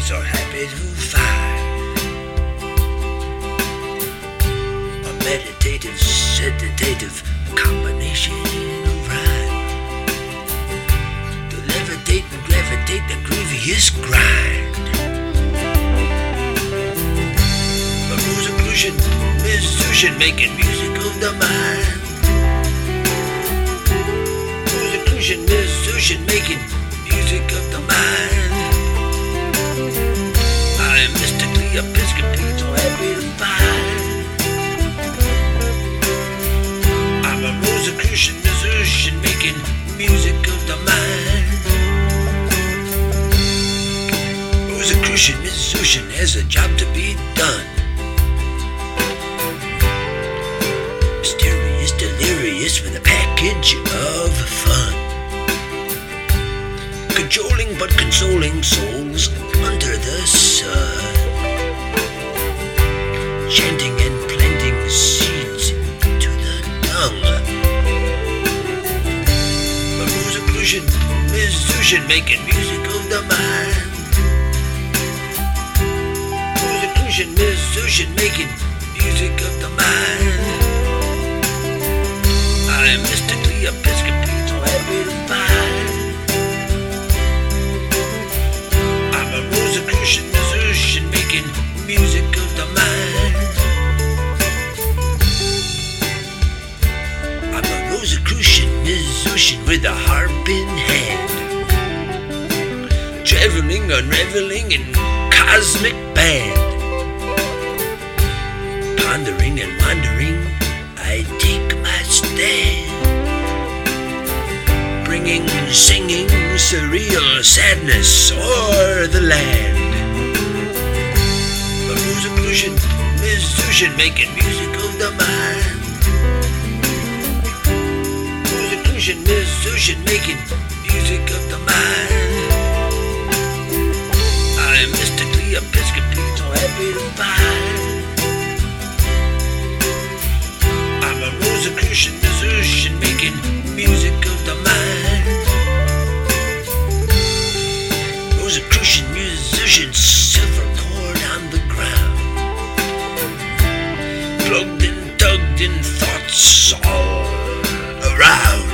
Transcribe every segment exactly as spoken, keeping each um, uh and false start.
so happy to find a meditative, sedative combination of rhyme to levitate and gravitate the grievious grind. A Rosicrucian musician making music of the mind. Rosicrucian musician making music of the mind. I am mystically Episcopal, so happy to find I'm a Rosicrucian musician making music of the mind. Rosicrucian musician has a job to be done. Mysterious, delirious with a package of fun. Cajoling but consoling souls under the sun. Chanting and planting seeds into the dung. A Rosicrucian musician making music of the mind. Rosicrucian musician making music of the mind. I am mystically Episcopal, so happy to find I'm a Rosicrucian musician making music of the mind. I'm a Rosicrucian musician with a harp in hand, traveling, unraveling in cosmic band. Pondering and wandering, I take my stand, bringing, singing, surreal sadness o'er the land. A Rosicrucian musician making music of the mind. Rosicrucian musician making music of the mind. I am mystically Episcopal, so happy to find I'm a Rosicrucian musician making music of the mind. Rosicrucian musician, silver cord on the ground, plugged and tugged in thoughts all around,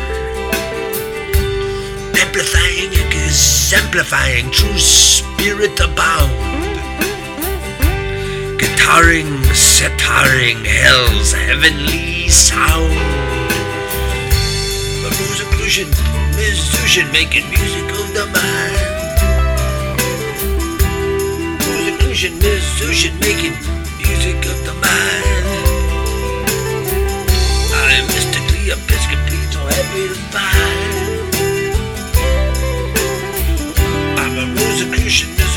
amplifying, exemplifying true spirit abound, guitaring, setaring hell's heavenly sound. A Rosicrucian musician making music of the mind. Rosicrucian musician making music of the mind. I am mystically Episcopal, so happy to find I'm a Rosicrucian musician